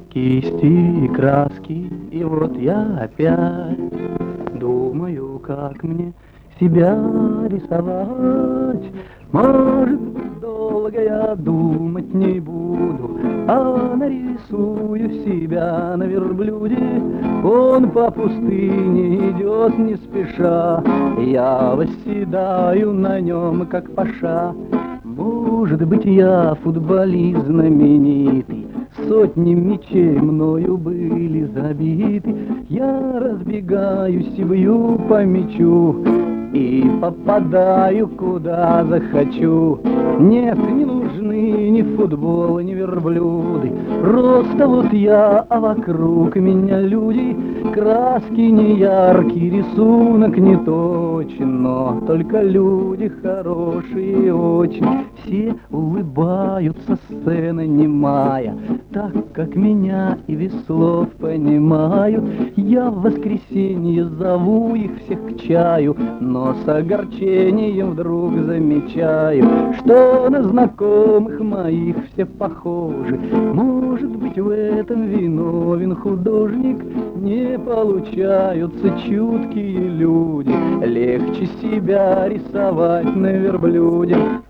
кисти и краски, и вот я опять думаю, как мне себя рисовать. Может быть, долго я думать не буду, а нарисую себя на верблюде. Он по пустыне идет не спеша, я восседаю на нем, как паша. Может быть, я футболист знаменитый, сотни мячей мною были забиты. Я разбегаюсь и бью по мячу, и попадаю куда захочу. Нет, не нужны ни футбол, ни верблюды, просто вот я, а вокруг меня люди. Краски не яркий, рисунок не точен, но только люди хорошие очень. Все улыбаются, сцена немая, так как меня и без слов понимают. Я в воскресенье зову их всех к чаю, но с огорчением вдруг замечаю, что на знакомых моих все похожи. Может быть, в этом виновен художник, не получаются чуткие люди. Легче себя рисовать на верблюде.